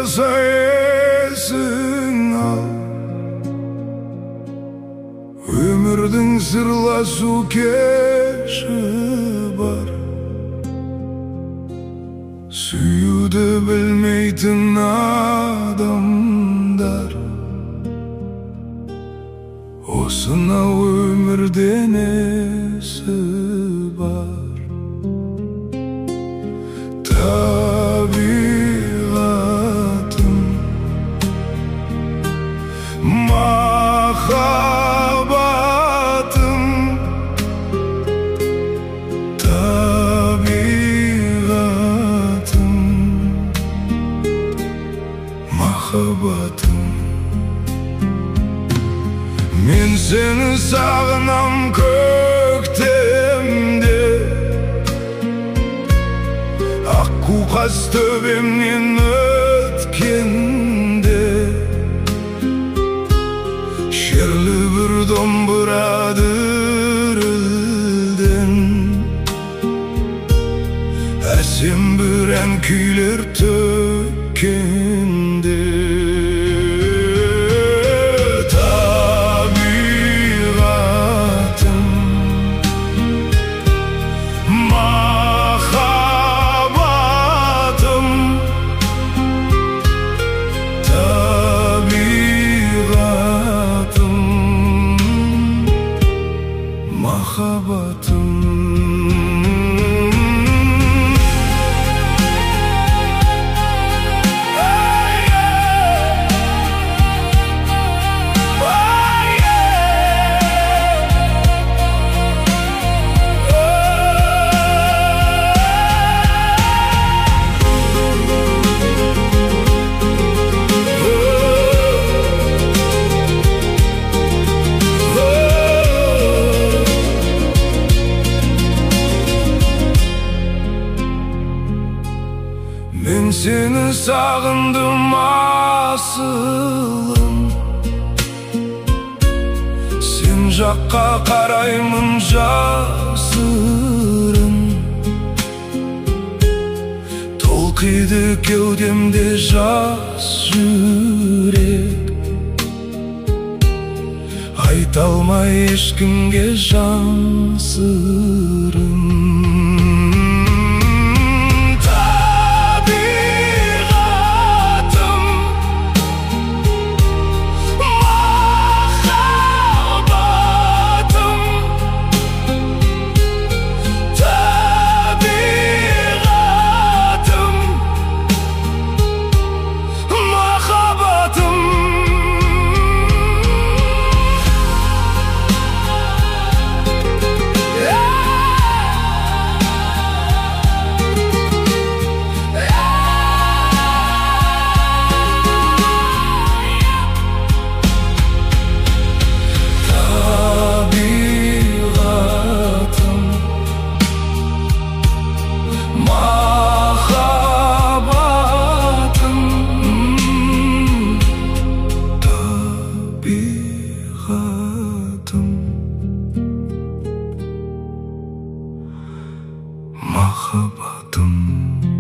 болмаса есің ал, өмірдің сырласу кеші бар. Сүюді білмейтін адамдар осынау өмірден есі бар. Табиғатым, махаббатым, табиғатым, махаббатым. Мен сені сағынам көктемде, аққу қаз төбемнен өткенде, шерлі бір домбыра дүрілден, әсем бір ән күйлер төккенде. Махаббатым, мен сені сағындым асылым, сен жаққа қараймын жасырын. Толқиды кеудемде жас жүрек, айта алмай ешкімге жан сырын. Махаббатым.